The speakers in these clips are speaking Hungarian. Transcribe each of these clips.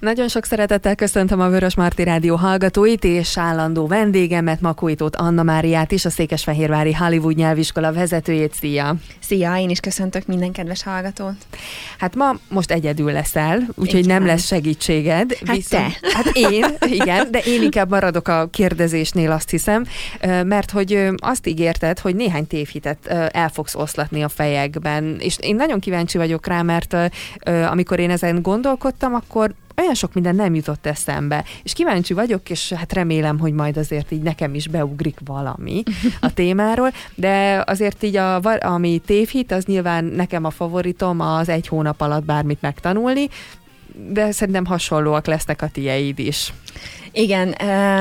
Nagyon sok szeretettel köszöntöm a Vörösmarty Rádió hallgatóit és állandó vendégemet, Makóitót Anna Máriát is, a Székesfehérvári Hollywood nyelviskola vezetőjét. Szia! Szia, én is köszöntök minden kedves hallgatót. Hát ma most egyedül leszel, úgyhogy nem lesz segítséged. Hát én, igen, de én inkább maradok a kérdezésnél, azt hiszem, mert hogy azt ígérted, hogy néhány tévhitet el fogsz oszlatni a fejekben, és én nagyon kíváncsi vagyok rá, mert amikor én ezen gondolkodtam, akkor olyan sok minden nem jutott eszembe, és kíváncsi vagyok, és hát remélem, hogy majd azért így nekem is beugrik valami a témáról, de azért így ami tévhit, az nyilván nekem a favoritom az 1 hónap alatt bármit megtanulni, de szerintem hasonlóak lesznek a tieid is. Igen,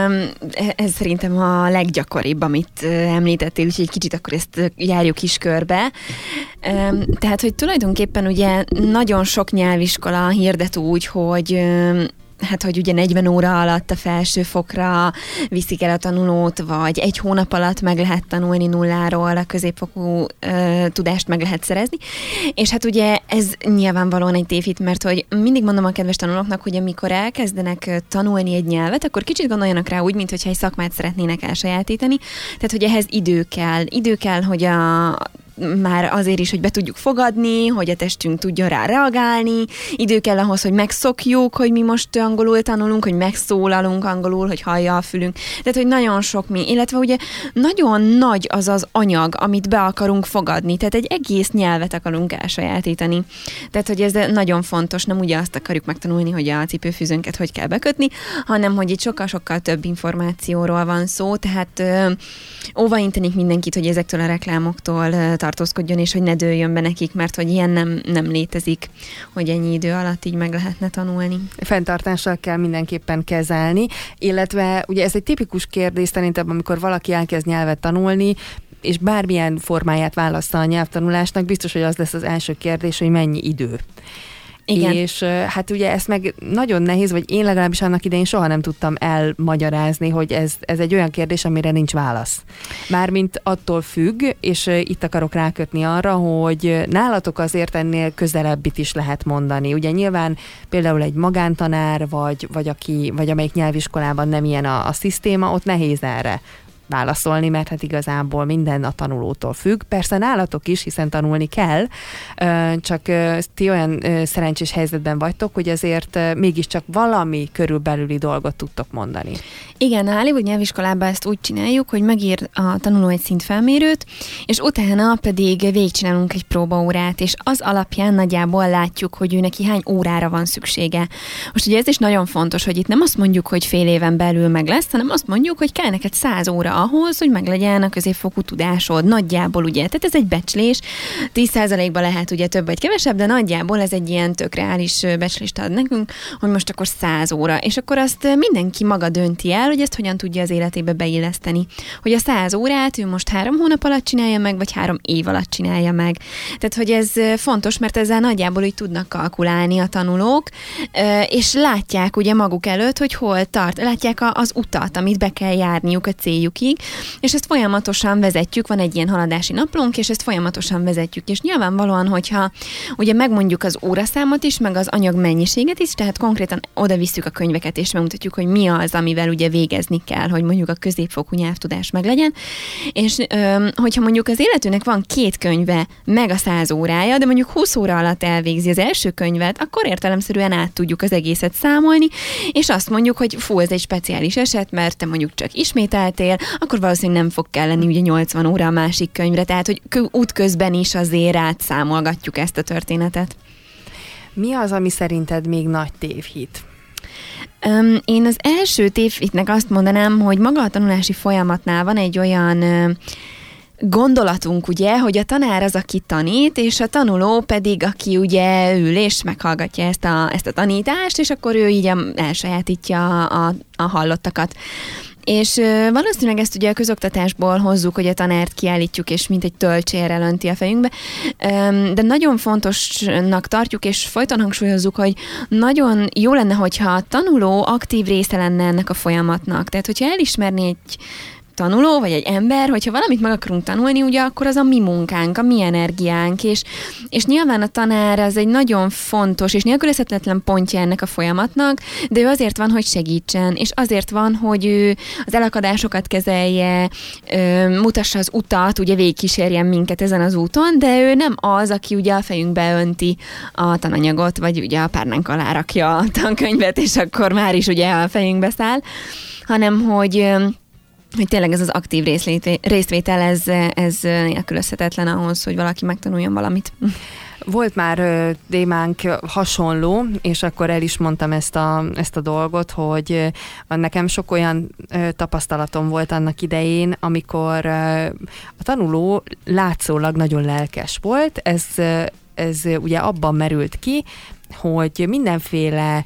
ez szerintem a leggyakoribb, amit említettél, úgyhogy egy kicsit akkor ezt járjuk is körbe. Tehát, hogy tulajdonképpen ugye nagyon sok nyelviskola hirdet úgy, hogy ugye 40 óra alatt a felsőfokra viszik el a tanulót, vagy 1 hónap alatt meg lehet tanulni nulláról, a középfokú tudást meg lehet szerezni. És hát ugye ez nyilvánvalóan egy tévhit, mert hogy mindig mondom a kedves tanulóknak, hogy amikor elkezdenek tanulni egy nyelvet, akkor kicsit gondoljanak rá úgy, mintha egy szakmát szeretnének elsajátítani. Tehát, hogy ehhez idő kell, hogy már azért is, hogy be tudjuk fogadni, hogy a testünk tudjon rá reagálni, idő kell ahhoz, hogy megszokjuk, hogy mi most angolul tanulunk, hogy megszólalunk angolul, hogy hallja a fülünk. Tehát, hogy nagyon sok illetve ugye nagyon nagy az az anyag, amit be akarunk fogadni, tehát egy egész nyelvet akarunk elsajátítani. Tehát, hogy ez nagyon fontos, nem ugye azt akarjuk megtanulni, hogy a cipőfűzőnket hogy kell bekötni, hanem, hogy itt sokkal-sokkal több információról van szó, tehát óvaintenék mindenkit, hogy ezektől a reklámoktól tartózkodjon, és hogy ne dőljön be nekik, mert hogy ilyen nem létezik, hogy ennyi idő alatt így meg lehetne tanulni. Fenntartással kell mindenképpen kezelni, illetve ugye ez egy tipikus kérdés szerintem, amikor valaki elkezd nyelvet tanulni, és bármilyen formáját válassza a nyelvtanulásnak, biztos, hogy az lesz az első kérdés, hogy mennyi idő. Igen. És hát ugye ezt meg nagyon nehéz, vagy én legalábbis annak idején soha nem tudtam elmagyarázni, hogy ez egy olyan kérdés, amire nincs válasz. Mármint attól függ, és itt akarok rákötni arra, hogy nálatok azért ennél közelebbit is lehet mondani. Ugye nyilván például egy magántanár, vagy amelyik nyelviskolában nem ilyen a szisztéma, ott nehéz erre válaszolni, mert hát igazából minden a tanulótól függ. Persze nálatok is, hiszen tanulni kell, csak ti olyan szerencsés helyzetben vagytok, hogy azért mégiscsak valami körülbelüli dolgot tudtok mondani. Igen, a Hollywood nyelviskolában ezt úgy csináljuk, hogy megír a tanuló egy szintfelmérőt, és utána pedig végigcsinálunk egy próbaórát, és az alapján nagyjából látjuk, hogy ő neki hány órára van szüksége. Most ugye ez is nagyon fontos, hogy itt nem azt mondjuk, hogy fél éven belül meg lesz, hanem azt mondjuk, hogy kell neked 100 óra ahhoz, hogy meglegyen a középfokú tudásod. Nagyjából ugye, tehát ez egy becslés, 10%-ban lehet ugye több vagy kevesebb, de nagyjából ez egy ilyen tök reális becslést ad nekünk, hogy most akkor 100 óra, és akkor azt mindenki maga dönti el, hogy ezt hogyan tudja az életébe beilleszteni. Hogy a 100 órát ő most 3 hónap alatt csinálja meg, vagy 3 év alatt csinálja meg. Tehát, hogy ez fontos, mert ezzel nagyjából így tudnak kalkulálni a tanulók, és látják ugye maguk előtt, hogy hol tart, látják az utat, amit be kell járniuk a céljukig, és ezt folyamatosan vezetjük, van egy ilyen haladási naplónk, és ezt folyamatosan vezetjük. És nyilvánvalóan, hogyha ugye megmondjuk az óraszámot is, meg az anyag mennyiséget is, tehát konkrétan oda visszük a könyveket, és megmutatjuk, hogy mi az, amivel ugye végezni kell, hogy mondjuk a középfokú nyelvtudás meglegyen. És hogyha mondjuk az illetőnek van 2 könyve, meg a 100 órája, de mondjuk 20 óra alatt elvégzi az első könyvet, akkor értelemszerűen át tudjuk az egészet számolni, és azt mondjuk, hogy ez egy speciális eset, mert te mondjuk csak ismételtél, akkor valószínűleg nem fog kelleni ugye 80 óra a másik könyvre, tehát hogy útközben is azért átszámolgatjuk ezt a történetet. Mi az, ami szerinted még nagy tévhit? Én az első tévhitnek azt mondanám, hogy maga a tanulási folyamatnál van egy olyan gondolatunk, ugye, hogy a tanár az, aki tanít, és a tanuló pedig, aki ugye ül és meghallgatja ezt a tanítást, és akkor ő így elsajátítja a hallottakat. És valószínűleg ezt ugye a közoktatásból hozzuk, hogy a tanárt kiállítjuk, és mint egy tölcsérrel önti a fejünkbe, de nagyon fontosnak tartjuk, és folyton hangsúlyozzuk, hogy nagyon jó lenne, hogyha a tanuló aktív része lenne ennek a folyamatnak. Tehát, hogyha elismerni tanuló, vagy egy ember, hogyha valamit meg akarunk tanulni, ugye akkor az a mi munkánk, a mi energiánk, és nyilván a tanár az egy nagyon fontos és nélkülözhetetlen pontja ennek a folyamatnak, de ő azért van, hogy segítsen, és azért van, hogy ő az elakadásokat kezelje, mutassa az utat, ugye végigkísérjen minket ezen az úton, de ő nem az, aki ugye a fejünkbe önti a tananyagot, vagy ugye a párnánk alá rakja a tankönyvet, és akkor már is ugye a fejünkbe száll, hanem hogy tényleg ez az aktív részvétel, ez nélkülözhetetlen ahhoz, hogy valaki megtanuljon valamit. Volt már témánk hasonló, és akkor el is mondtam ezt a dolgot, hogy nekem sok olyan tapasztalatom volt annak idején, amikor a tanuló látszólag nagyon lelkes volt. Ez ugye abban merült ki, hogy mindenféle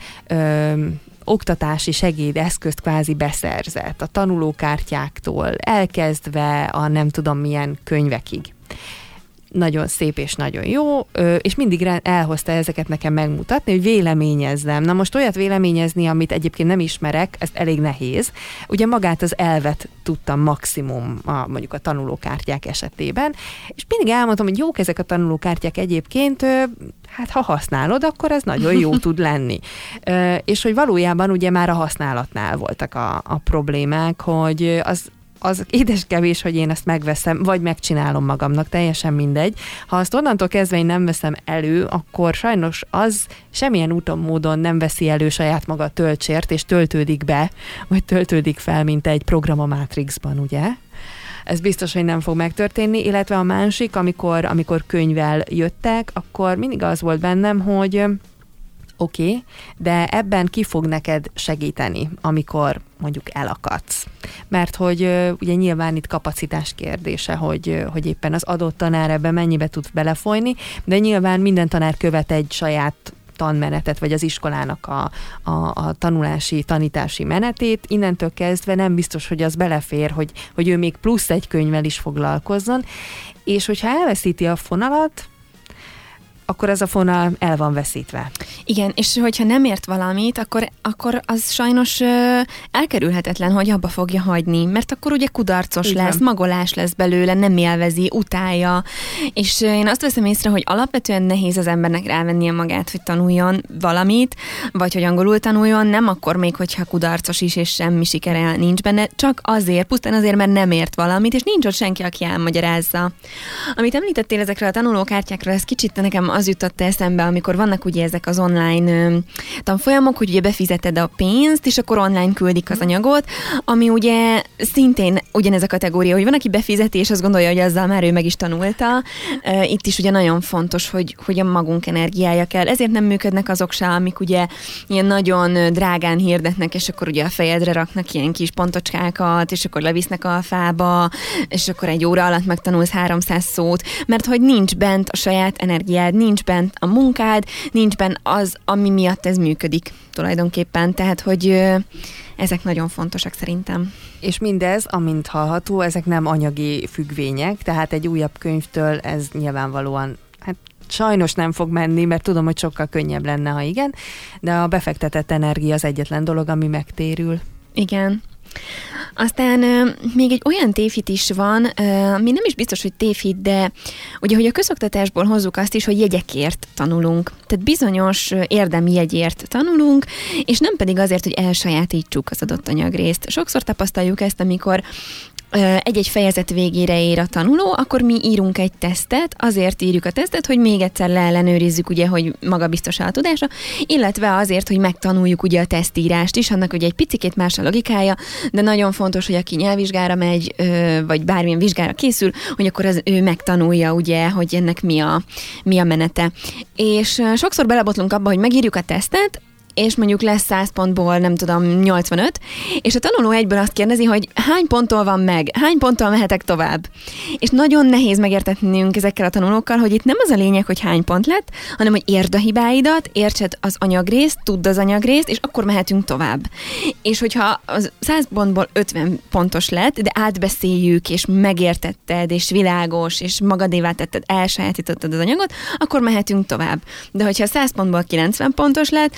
oktatási segédeszközt kvázi beszerzett, a tanulókártyáktól elkezdve a nem tudom milyen könyvekig. Nagyon szép és nagyon jó, és mindig elhozta ezeket nekem megmutatni, hogy véleményezzem. Na most olyat véleményezni, amit egyébként nem ismerek, ez elég nehéz. Ugye magát az elvet tudtam maximum mondjuk a tanulókártyák esetében, és mindig elmondtam, hogy jók ezek a tanulókártyák egyébként, hát ha használod, akkor ez nagyon jó tud lenni. És hogy valójában ugye már a használatnál voltak a problémák, hogy az édeskevés, hogy én ezt megveszem, vagy megcsinálom magamnak, teljesen mindegy. Ha azt onnantól kezdve én nem veszem elő, akkor sajnos az semmilyen úton, módon nem veszi elő saját maga a töltsért, és töltődik be, vagy töltődik fel, mint egy program a Matrixban, ugye? Ez biztos, hogy nem fog megtörténni, illetve a másik, amikor könyvvel jöttek, akkor mindig az volt bennem, hogy oké, de ebben ki fog neked segíteni, amikor mondjuk elakadsz. Mert hogy ugye nyilván itt kapacitás kérdése, hogy éppen az adott tanár ebben mennyibe tud belefolyni, de nyilván minden tanár követ egy saját tanmenetet, vagy az iskolának a tanulási, tanítási menetét, innentől kezdve nem biztos, hogy az belefér, hogy ő még plusz egy könyvvel is foglalkozzon, és hogyha elveszíti a fonalat, akkor ez a fonal el van veszítve. Igen, és hogyha nem ért valamit, akkor az sajnos elkerülhetetlen, hogy abba fogja hagyni, mert akkor ugye kudarcos lesz, magolás lesz belőle, nem élvezi, utálja, és én azt veszem észre, hogy alapvetően nehéz az embernek rávennie magát, hogy tanuljon valamit, vagy hogy angolul tanuljon, nem akkor még, hogyha kudarcos is, és semmi sikere nincs benne, csak azért, pusztán azért, mert nem ért valamit, és nincs ott senki, aki elmagyarázza. Amit említettél ezekről a tanulókártyákról, ez kicsit nekem az jutott eszembe, amikor vannak ugye ezek az online tanfolyamok, hogy ugye befizeted a pénzt, és akkor online küldik az anyagot, ami ugye szintén ugyanez a kategória, hogy van, aki befizeti, és azt gondolja, hogy azzal már ő meg is tanulta. Itt is ugye nagyon fontos, hogy a magunk energiája kell. Ezért nem működnek azok se, amik ugye ilyen nagyon drágán hirdetnek, és akkor ugye a fejedre raknak ilyen kis pontocskákat, és akkor levisznek a fába, és akkor egy óra alatt megtanulsz 300 szót, mert hogy nincs bent a saját energiád, nincs bent a munkád, nincs bent az, ami miatt ez működik tulajdonképpen. Tehát, hogy ezek nagyon fontosak szerintem. És mindez, amint hallható, ezek nem anyagi függvények, tehát egy újabb könyvtől ez nyilvánvalóan sajnos nem fog menni, mert tudom, hogy sokkal könnyebb lenne, ha igen, de a befektetett energia az egyetlen dolog, ami megtérül. Igen. Aztán még egy olyan tévhit is van, ami nem is biztos, hogy tévhit, de ugye, hogy a közoktatásból hozzuk azt is, hogy jegyekért tanulunk. Tehát bizonyos érdemi jegyért tanulunk, és nem pedig azért, hogy elsajátítsuk az adott anyagrészt. Sokszor tapasztaljuk ezt, amikor egy-egy fejezet végére ér a tanuló, akkor mi írunk egy tesztet, azért írjuk a tesztet, hogy még egyszer leellenőrizzük, ugye, hogy magabiztos-e a tudása, illetve azért, hogy megtanuljuk ugye a tesztírást is, annak ugye egy picikét más a logikája, de nagyon fontos, hogy aki nyelvvizsgára megy, vagy bármilyen vizsgára készül, hogy akkor ő megtanulja, ugye, hogy ennek mi a menete. És sokszor belebotlunk abba, hogy megírjuk a tesztet, és mondjuk lesz 100 pontból, nem tudom, 85, és a tanuló egyből azt kérdezi, hogy hány ponttól van meg, hány ponttól mehetek tovább. És nagyon nehéz megértetnünk ezekkel a tanulókkal, hogy itt nem az a lényeg, hogy hány pont lett, hanem hogy értsd a hibáidat, értsed az anyagrészt, tudd az anyagrészt, és akkor mehetünk tovább. És hogyha az 100 pontból 50 pontos lett, de átbeszéljük, és megértetted, és világos, és magadévá tetted, elsajátítottad az anyagot, akkor mehetünk tovább. De hogyha 100 pontból 90 pontos lett, és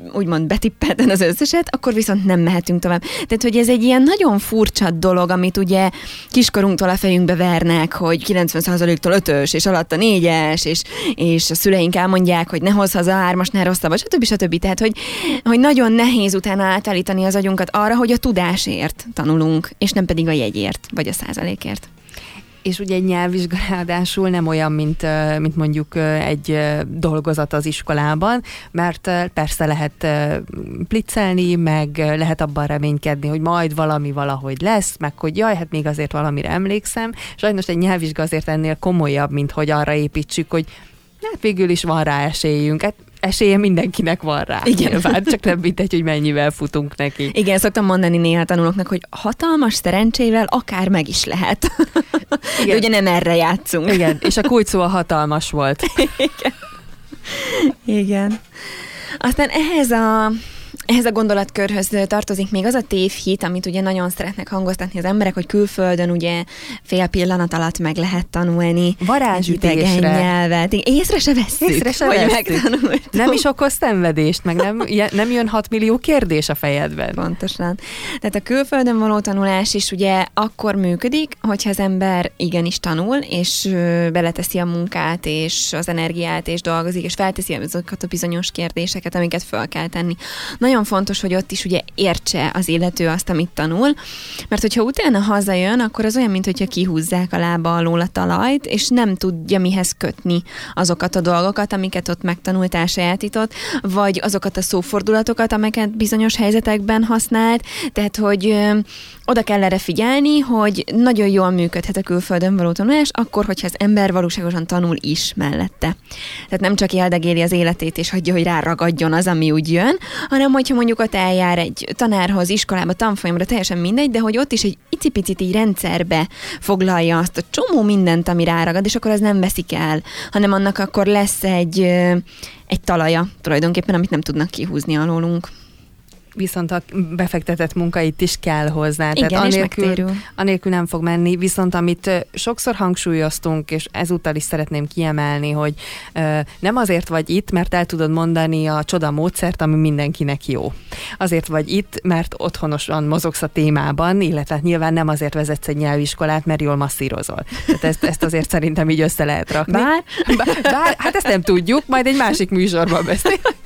úgymond betippelten az összeset, akkor viszont nem mehetünk tovább. Tehát, hogy ez egy ilyen nagyon furcsa dolog, amit ugye kiskorunktól a fejünkbe vernek, hogy 90%-tól 5-ös, és alatt a 4-es, és a szüleink elmondják, hogy ne hozz haza 3-asnál rosszabb, stb. Tehát, hogy nagyon nehéz utána átállítani az agyunkat arra, hogy a tudásért tanulunk, és nem pedig a jegyért, vagy a százalékért. És ugye egy nyelvvizsgálatásul nem olyan, mint mondjuk egy dolgozat az iskolában, mert persze lehet pliccelni, meg lehet abban reménykedni, hogy majd valami valahogy lesz, meg hogy jaj, hát még azért valamire emlékszem. Sajnos egy nyelvvizsga azért ennél komolyabb, mint hogy arra építsük, hogy hát végül is van rá esélyünk. Hát esélye mindenkinek van rá. Igen. Nyilván, csak nem mindegy, hogy mennyivel futunk neki. Igen, szoktam mondani néha tanulóknak, hogy hatalmas szerencsével akár meg is lehet. Igen. De ugye nem erre játszunk. Igen, és a kulcs szó a hatalmas volt. Igen. Igen. Aztán ehhez a gondolatkörhöz tartozik még az a tévhit, amit ugye nagyon szeretnek hangoztatni az emberek, hogy külföldön ugye fél pillanat alatt meg lehet tanulni. Varázsütésre. Nyelvet. Észre se vesszük, hogy megtanultam. Nem is okoz szenvedést, meg nem jön 6 millió kérdés a fejedben. Pontosan. Tehát a külföldön való tanulás is ugye akkor működik, hogyha az ember igenis tanul, és beleteszi a munkát, és az energiát, és dolgozik, és felteszi azokat a bizonyos kérdéseket, amiket fel kell tenni. Nagyon fontos, hogy ott is ugye értse az illető azt, amit tanul, mert hogyha utána hazajön, akkor az olyan, mintha kihúzzák a lába alól a talajt, és nem tudja mihez kötni azokat a dolgokat, amiket ott megtanult, elsajátított, vagy azokat a szófordulatokat, amiket bizonyos helyzetekben használt, tehát, hogy oda kell erre figyelni, hogy nagyon jól működhet a külföldön való tanulás, akkor, hogyha az ember valóságosan tanul is mellette. Tehát nem csak éldegéli az életét, és hagyja, hogy ráragadjon az, ami úgy jön, hanem hogyha mondjuk ott eljár egy tanárhoz, iskolába, tanfolyamra, teljesen mindegy, de hogy ott is egy icipicit így rendszerbe foglalja azt a csomó mindent, ami ráragad, és akkor az nem veszik el, hanem annak akkor lesz egy talaja tulajdonképpen, amit nem tudnak kihúzni alólunk. Viszont a befektetett munkait is kell hozzá. Igen, tehát és anélkül nem fog menni, viszont amit sokszor hangsúlyoztunk, és ezúttal is szeretném kiemelni, hogy nem azért vagy itt, mert el tudod mondani a csoda módszert, ami mindenkinek jó. Azért vagy itt, mert otthonosan mozogsz a témában, illetve nyilván nem azért vezetsz egy nyelviskolát, mert jól masszírozol. Tehát ezt azért szerintem így össze lehet rakni. Bár, hát ezt nem tudjuk, majd egy másik műsorban beszélünk.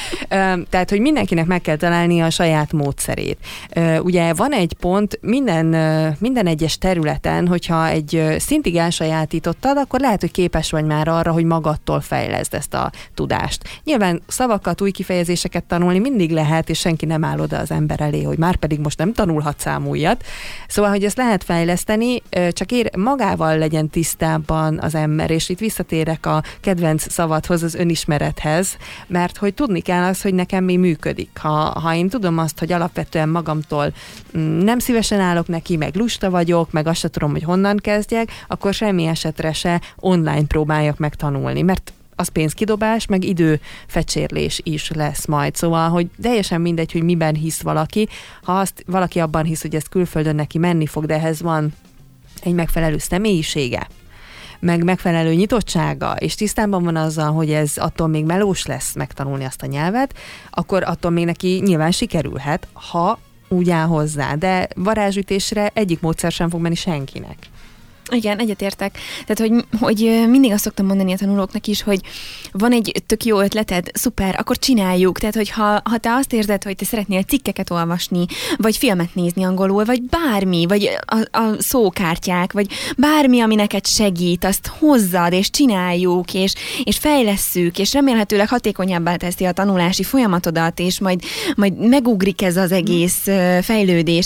Tehát, hogy mindenkinek meg kell találni a saját módszerét. Ugye van egy pont minden egyes területen, hogyha egy szintig elsajátítottad, akkor lehet, hogy képes vagy már arra, hogy magadtól fejleszd ezt a tudást. Nyilván szavakat, új kifejezéseket tanulni mindig lehet, és senki nem áll oda az ember elé, hogy már pedig most nem tanulhat újat. Szóval, hogy ezt lehet fejleszteni, csak magával legyen tisztában az ember, és itt visszatérek a kedvenc szavadhoz, az önismerethez, mert hogy tudni kell az, hogy nekem mi működik. Ha én tudom azt, hogy alapvetően magamtól nem szívesen állok neki, meg lusta vagyok, meg azt sem tudom, hogy honnan kezdjek, akkor semmi esetre se online próbáljak meg tanulni, mert az pénzkidobás, meg időfecsérlés is lesz majd. Szóval, hogy teljesen mindegy, hogy miben hisz valaki. Ha valaki abban hisz, hogy ez külföldön neki menni fog, de ehhez van egy megfelelő személyisége, meg megfelelő nyitottsága, és tisztában van azzal, hogy ez attól még melós lesz megtanulni azt a nyelvet, akkor attól még neki nyilván sikerülhet, ha úgy áll hozzá. De varázsütésre egyik módszer sem fog menni senkinek. Igen, egyetértek. Tehát, hogy mindig azt szoktam mondani a tanulóknak is, hogy van egy tök jó ötleted, szuper, akkor csináljuk. Tehát, hogy ha te azt érzed, hogy te szeretnél cikkeket olvasni, vagy filmet nézni angolul, vagy bármi, vagy a szókártyák, vagy bármi, ami neked segít, azt hozzad, és csináljuk, és fejlesszük, és remélhetőleg hatékonyabbá teszi a tanulási folyamatodat, és majd megugrik ez az egész fejlődés.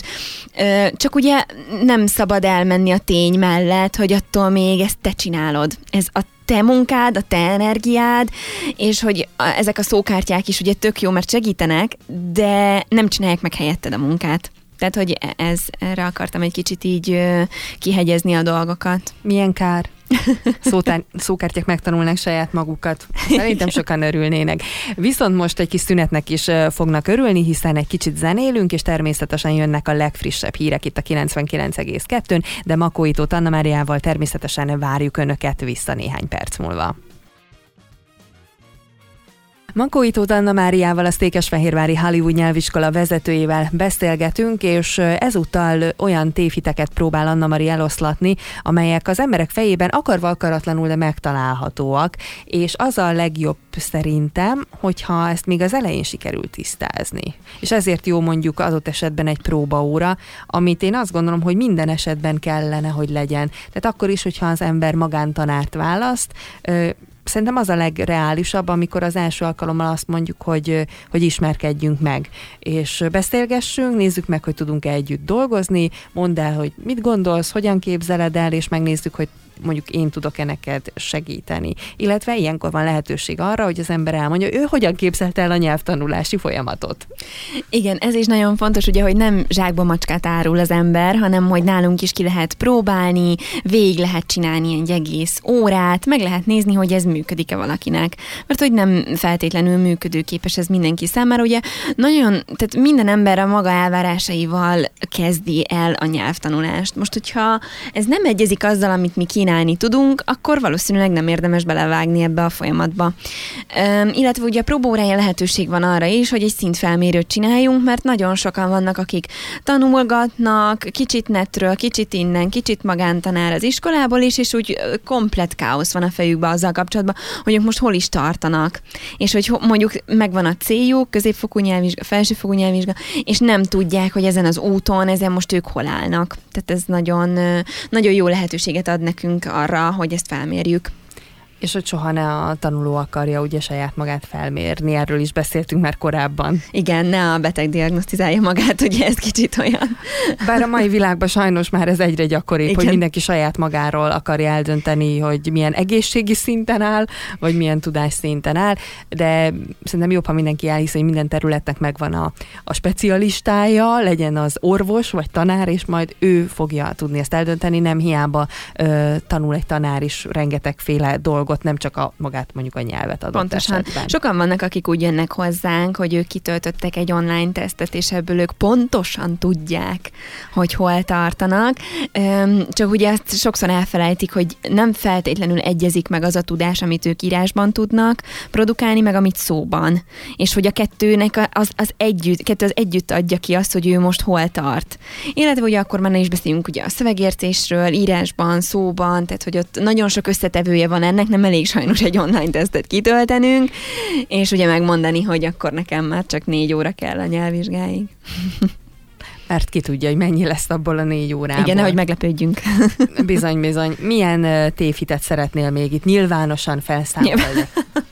Csak ugye nem szabad elmenni a tény mellett, hogy attól még ezt te csinálod. Ez a te munkád, a te energiád, és hogy ezek a szókártyák is ugye tök jó, mert segítenek, de nem csinálják meg helyetted a munkát. Tehát, hogy erre akartam egy kicsit így kihegyezni a dolgokat. Milyen kár. Szókártyák megtanulnak saját magukat. Szerintem sokan örülnének. Viszont most egy kis szünetnek is fognak örülni, hiszen egy kicsit zenélünk, és természetesen jönnek a legfrissebb hírek itt a 99,2-n, de Makói Tóth Anna Máriával természetesen várjuk Önöket vissza néhány perc múlva. Makói Tóth Anna Máriával, a Székesfehérvári Hollywood nyelviskola vezetőjével beszélgetünk, és ezúttal olyan tévhiteket próbál Anna Mari eloszlatni, amelyek az emberek fejében akarva akaratlanul, de megtalálhatóak, és az a legjobb szerintem, hogyha ezt még az elején sikerül tisztázni. És ezért jó mondjuk adott esetben egy próbaóra, amit én azt gondolom, hogy minden esetben kellene, hogy legyen. Tehát akkor is, hogyha az ember magántanárt választ, szerintem az a legreálisabb, amikor az első alkalommal azt mondjuk, hogy ismerkedjünk meg, és beszélgessünk, nézzük meg, hogy tudunk-e együtt dolgozni, mondd el, hogy mit gondolsz, hogyan képzeled el, és megnézzük, hogy mondjuk én tudok-e neked segíteni. Illetve ilyenkor van lehetőség arra, hogy az ember elmondja, ő hogyan képzelte el a nyelvtanulási folyamatot. Igen, ez is nagyon fontos, ugye, hogy nem zsákba macskát árul az ember, hanem hogy nálunk is ki lehet próbálni, végig lehet csinálni egy egész órát, meg lehet nézni, hogy ez működik-e valakinek. Mert hogy nem feltétlenül működőképes ez mindenki számára, ugye tehát minden ember a maga elvárásaival kezdi el a nyelvtanulást. Most, hogyha ez nem egyezik azzal, amit mi kínálni tudunk, akkor valószínűleg nem érdemes belevágni ebbe a folyamatba. Illetve ugye a próbaórája lehetőség van arra is, hogy egy szintfelmérőt csináljunk, mert nagyon sokan vannak, akik tanulgatnak, kicsit netről, kicsit innen, kicsit magántanár az iskolából is, és úgy komplett káosz van a fejükben azzal kapcsolatban, hogy ők most hol is tartanak. És hogy mondjuk megvan a céljuk, középfokú nyelvvizsga, felsőfokú nyelvvizsga, és nem tudják, hogy ezen az úton, ezen most ők hol állnak. Tehát ez nagyon, nagyon jó lehetőséget ad nekünk arra, hogy ezt felmérjük. És hogy soha ne a tanuló akarja ugye saját magát felmérni, erről is beszéltünk már korábban. Igen, ne a beteg diagnosztizálja magát, ugye ez kicsit olyan. Bár a mai világban sajnos már ez egyre gyakoribb, hogy mindenki saját magáról akarja eldönteni, hogy milyen egészségi szinten áll, vagy milyen tudásszinten áll, de szerintem jobb, ha mindenki elhisz, hogy minden területnek megvan a specialistája, legyen az orvos vagy tanár, és majd ő fogja tudni ezt eldönteni, nem hiába tanul egy tanár is rengetegféle dolgot, nem csak magát mondjuk a nyelvet adott pontosan. Esetben. Sokan vannak, akik úgy jönnek hozzánk, hogy ők kitöltöttek egy online tesztet, és ebből ők pontosan tudják, hogy hol tartanak. Csak ugye azt sokszor elfelejtik, hogy nem feltétlenül egyezik meg az a tudás, amit ők írásban tudnak produkálni, meg amit szóban. És hogy a kettőnek az együtt adja ki azt, hogy ő most hol tart. Illetve ugye akkor már ne is beszéljünk ugye a szövegértésről, írásban, szóban, tehát hogy ott nagyon sok összetevője van ennek, nem elég sajnos egy online tesztet kitöltenünk, és ugye megmondani, hogy akkor nekem már csak 4 óra kell a nyelvvizsgáig. Mert ki tudja, hogy mennyi lesz abból a 4 órából. Igen, nehogy meglepődjünk. Bizony. Milyen tévhitet szeretnél még itt nyilvánosan felszámolni?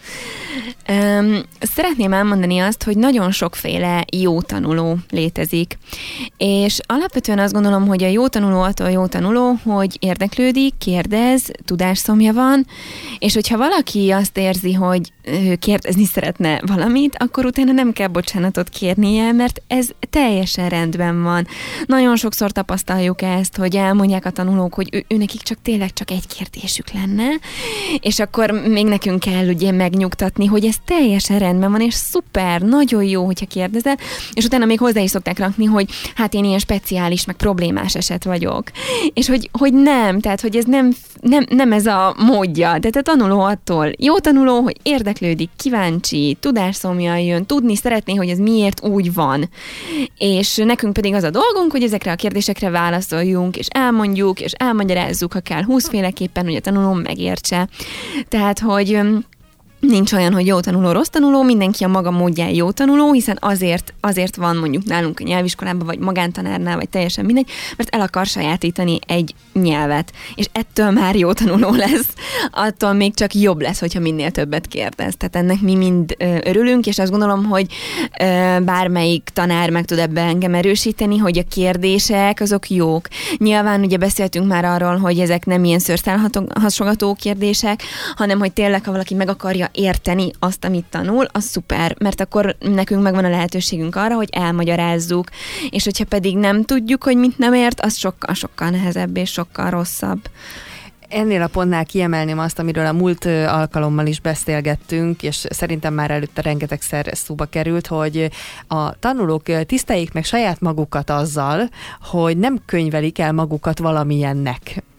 Szeretném elmondani azt, hogy nagyon sokféle jó tanuló létezik. És alapvetően azt gondolom, hogy a jó tanuló attól jó tanuló, hogy érdeklődik, kérdez, tudásszomja van, és hogyha valaki azt érzi, hogy kérdezni szeretne valamit, akkor utána nem kell bocsánatot kérnie, mert ez teljesen rendben van. Nagyon sokszor tapasztaljuk ezt, hogy elmondják a tanulók, hogy nekik tényleg csak egy kérdésük lenne, és akkor még nekünk kell ugye megnyugtatni, hogy ez teljesen rendben van, és szuper, nagyon jó, hogyha kérdezel, és utána még hozzá is szokták rakni, hogy hát én ilyen speciális, meg problémás eset vagyok. És hogy nem, tehát hogy ez nem ez a módja. Tehát a tanuló attól jó tanuló, hogy érdeklődik, kíváncsi, tudásszomjal jön, tudni szeretné, hogy ez miért úgy van. És nekünk pedig az a dolgunk, hogy ezekre a kérdésekre válaszoljunk, és elmondjuk, és elmagyarázzuk, ha kell 20 féleképpen, hogy a tanuló megértse. Tehát, hogy nincs olyan, hogy jó tanuló, rossz tanuló, mindenki a maga módján jó tanuló, hiszen azért van mondjuk nálunk a nyelviskolában, vagy magántanárnál, vagy teljesen mindegy, mert el akar sajátítani egy nyelvet, és ettől már jó tanuló lesz, attól még csak jobb lesz, hogyha minél többet kérdez. Tehát ennek mi mind örülünk, és azt gondolom, hogy bármelyik tanár meg tud ebben engem erősíteni, hogy a kérdések azok jók. Nyilván ugye beszéltünk már arról, hogy ezek nem ilyen szőrszálhasogató kérdések, hanem hogy tényleg, ha valaki meg akarja érteni azt, amit tanul, az szuper, mert akkor nekünk megvan a lehetőségünk arra, hogy elmagyarázzuk, és hogyha pedig nem tudjuk, hogy mit nem ért, az sokkal nehezebb és sokkal rosszabb. Ennél a pontnál kiemelném azt, amiről a múlt alkalommal is beszélgettünk, és szerintem már előtte rengetegszer szóba került, hogy a tanulók tiszteljék meg saját magukat azzal, hogy nem könyvelik el magukat valamilyennek.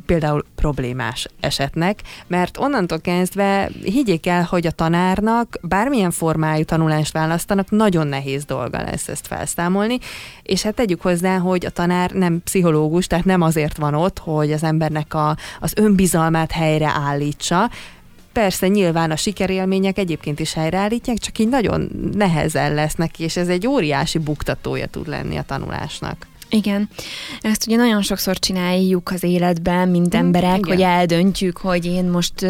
például problémás esetnek, mert onnantól kezdve higgyék el, hogy a tanárnak bármilyen formájú tanulást választanak, nagyon nehéz dolga lesz ezt felszámolni, és hát tegyük hozzá, hogy a tanár nem pszichológus, tehát nem azért van ott, hogy az embernek az önbizalmát helyreállítsa. Persze nyilván a sikerélmények egyébként is helyreállítják, csak így nagyon nehezen lesz neki, és ez egy óriási buktatója tud lenni a tanulásnak. Igen. Ezt ugye nagyon sokszor csináljuk az életben, mint emberek, igen. Hogy eldöntjük, hogy én most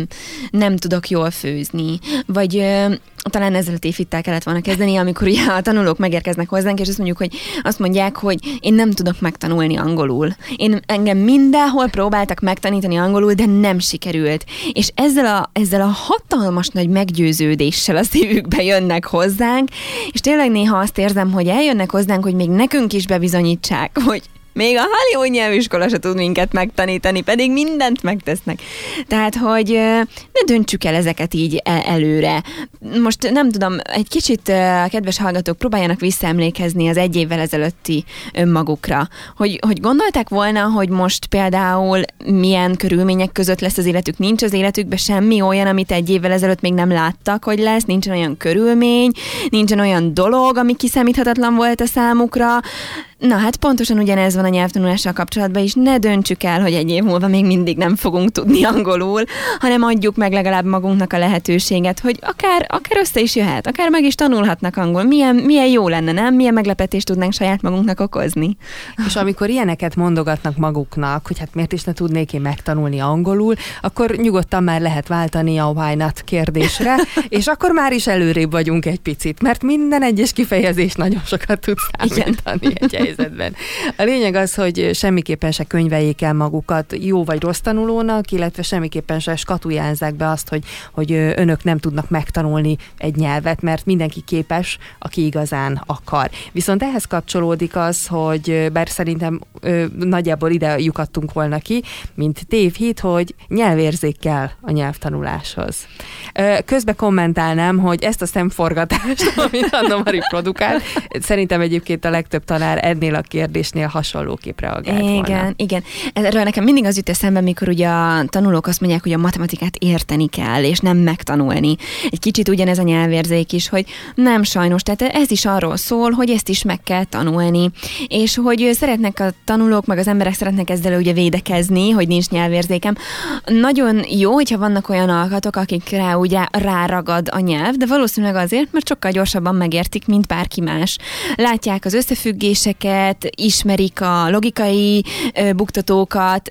nem tudok jól főzni. Vagy talán ezzel a tévhittel kellett volna kezdeni, amikor ugye a tanulók megérkeznek hozzánk, és azt mondják, hogy én nem tudok megtanulni angolul. Engem mindenhol próbáltak megtanítani angolul, de nem sikerült. És ezzel a hatalmas nagy meggyőződéssel a szívükbe jönnek hozzánk, és tényleg néha azt érzem, hogy eljönnek hozzánk, hogy még nekünk is bebizonyítsák, hogy még a Hollywood nyelviskola se tud minket megtanítani, pedig mindent megtesznek. Tehát, hogy ne döntsük el ezeket így előre. Most nem tudom, egy kicsit a kedves hallgatók próbáljanak visszaemlékezni az 1 évvel ezelőtti önmagukra. Hogy gondolták volna, hogy most például milyen körülmények között lesz az életük, nincs az életükben semmi olyan, amit 1 évvel ezelőtt még nem láttak, hogy lesz, nincsen olyan körülmény, nincsen olyan dolog, ami kiszámíthatatlan volt a számukra. Na hát pontosan ugyanez van a nyelvtanulással kapcsolatban is. Ne döntsük el, hogy 1 év múlva még mindig nem fogunk tudni angolul, hanem adjuk meg legalább magunknak a lehetőséget, hogy akár össze is jöhet, akár meg is tanulhatnak angol. Milyen jó lenne, nem? Milyen meglepetést tudnánk saját magunknak okozni. És amikor ilyeneket mondogatnak maguknak, hogy hát miért is ne tudnék én megtanulni angolul, akkor nyugodtan már lehet váltani a why not kérdésre, és akkor már is előrébb vagyunk egy picit, mert minden egyes kifejezés nagyon sokat tud számítani egy helyzetben. A lényeg az, hogy semmiképpen se könyveljék el magukat jó vagy rossz tanulónak, illetve semmiképpen se skatuljázzák be azt, hogy önök nem tudnak megtanulni egy nyelvet, mert mindenki képes, aki igazán akar. Viszont ehhez kapcsolódik az, hogy bár szerintem nagyjából ide lyukadtunk volna ki, mint tévhit, hogy nyelvérzék kell a nyelvtanuláshoz. Közben kommentálnám, hogy ezt a szemforgatást, amit Anna Mari produkál, szerintem egyébként a legtöbb tanár ennél a kérdésnél hasonlóképp reagált volna. Igen. Erről nekem mindig az jut eszembe, mikor ugye a tanulók azt mondják, hogy a matematikát érteni kell, és nem megtanulni. Egy kicsit ugyanez a nyelvérzék is, hogy nem sajnos, tehát ez is arról szól, hogy ezt is meg kell tanulni, és hogy szeretnek a tanulók, meg az emberek szeretnek ezzel ugye védekezni, hogy nincs nyelvérzékem. Nagyon jó, hogyha vannak olyan alkatok, akikre ugye ráragad a nyelv, de valószínűleg azért, mert sokkal gyorsabban megértik, mint bárki más. Látják az összefüggéseket, ismerik a logikai buktatókat,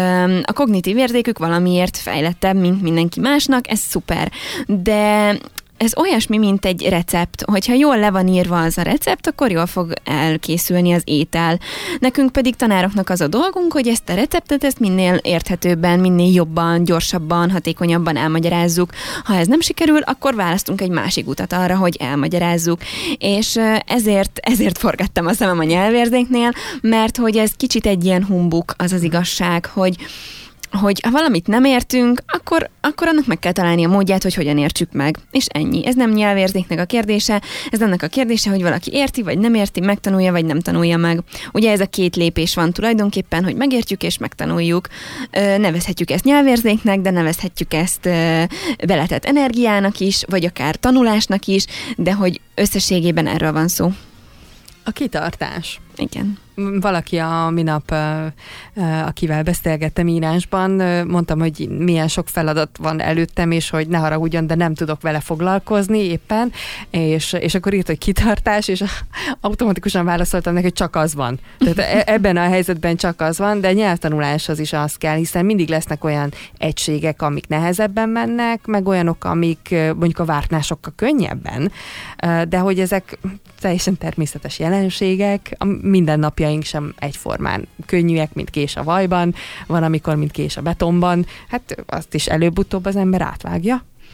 a kognitív érzékük valamiért fejlettebb, mint mindenki másnak, ez szuper. De ez olyasmi, mint egy recept. Hogyha jól le van írva az a recept, akkor jól fog elkészülni az étel. Nekünk pedig tanároknak az a dolgunk, hogy ezt a receptet ezt minél érthetőbben, minél jobban, gyorsabban, hatékonyabban elmagyarázzuk. Ha ez nem sikerül, akkor választunk egy másik utat arra, hogy elmagyarázzuk. És ezért forgattam a szemem a nyelvérzéknél, mert hogy ez kicsit egy ilyen humbuk, az az igazság, hogy ha valamit nem értünk, akkor annak meg kell találni a módját, hogy hogyan értsük meg. És ennyi. Ez nem nyelvérzéknek a kérdése, ez annak a kérdése, hogy valaki érti, vagy nem érti, megtanulja, vagy nem tanulja meg. Ugye ez a 2 lépés van tulajdonképpen, hogy megértjük és megtanuljuk. Nevezhetjük ezt nyelvérzéknek, de nevezhetjük ezt beletett energiának is, vagy akár tanulásnak is, de hogy összességében erről van szó. A kitartás. Igen. Valaki a minap, akivel beszélgettem írásban, mondtam, hogy milyen sok feladat van előttem, és hogy ne haragudjon, de nem tudok vele foglalkozni éppen, és akkor írt, hogy kitartás, és automatikusan válaszoltam neki, hogy csak az van. Tehát ebben a helyzetben csak az van, de nyelvtanuláshoz is az kell, hiszen mindig lesznek olyan egységek, amik nehezebben mennek, meg olyanok, amik mondjuk a vártnásokkal könnyebben, de hogy ezek teljesen természetes jelenségek, a mindennapjaink sem egyformán könnyűek, mint kés a vajban, van amikor, mint kés a betonban, hát azt is előbb-utóbb az ember átvágja.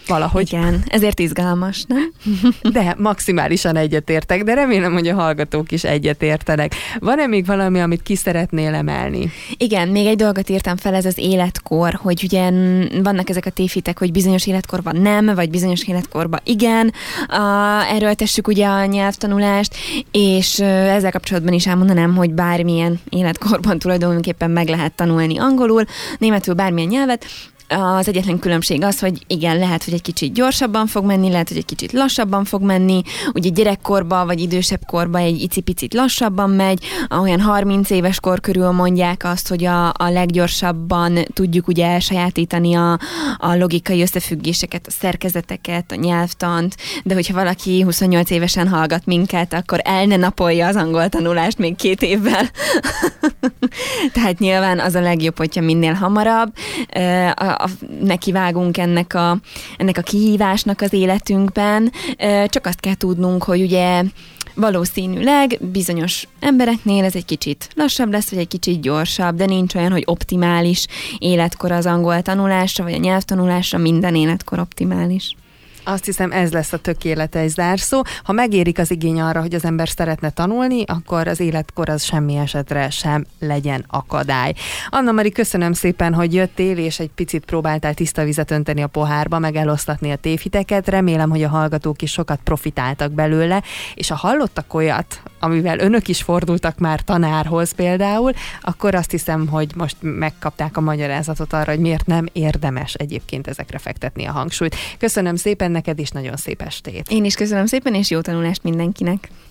valahogy. Igen, ezért izgalmas, nem? De maximálisan egyetértek, de remélem, hogy a hallgatók is egyetértenek. Van-e még valami, amit ki szeretnél emelni? Igen, még egy dolgot írtam fel, ez az életkor, hogy ugye vannak ezek a tévhitek, hogy bizonyos életkorban nem, vagy bizonyos életkorban igen. Erről tessük ugye a nyelvtanulást, és ezzel kapcsolatban is elmondanám, hogy bármilyen életkorban tulajdonképpen meg lehet tanulni angolul, németül, bármilyen nyelvet. Az egyetlen különbség az, hogy igen, lehet, hogy egy kicsit gyorsabban fog menni, lehet, hogy egy kicsit lassabban fog menni, ugye gyerekkorban vagy idősebb korban egy icipicit lassabban megy, olyan 30 éves kor körül mondják azt, hogy a leggyorsabban tudjuk ugye elsajátítani a logikai összefüggéseket, a szerkezeteket, a nyelvtant, de hogyha valaki 28 évesen hallgat minket, akkor el ne napolja az angol tanulást még 2 évvel. Tehát nyilván az a legjobb, hogyha minél hamarabb nekivágunk ennek a kihívásnak az életünkben. Csak azt kell tudnunk, hogy ugye valószínűleg bizonyos embereknél ez egy kicsit lassabb lesz, vagy egy kicsit gyorsabb, de nincs olyan, hogy optimális életkor az angol tanulásra, vagy a nyelvtanulásra, minden életkor optimális. Azt hiszem, ez lesz a tökéletes zárszó. Ha megérik az igény arra, hogy az ember szeretne tanulni, akkor az életkor az semmi esetre sem legyen akadály. Anna-Mari, köszönöm szépen, hogy jöttél, és egy picit próbáltál tiszta vizet önteni a pohárba, meg eloszlatni a tévhiteket. Remélem, hogy a hallgatók is sokat profitáltak belőle, és ha hallottak olyat, amivel önök is fordultak már tanárhoz például, akkor azt hiszem, hogy most megkapták a magyarázatot arra, hogy miért nem érdemes egyébként ezekre fektetni a hangsúlyt. Köszönöm szépen neked is, nagyon szép estét! Én is köszönöm szépen, és jó tanulást mindenkinek!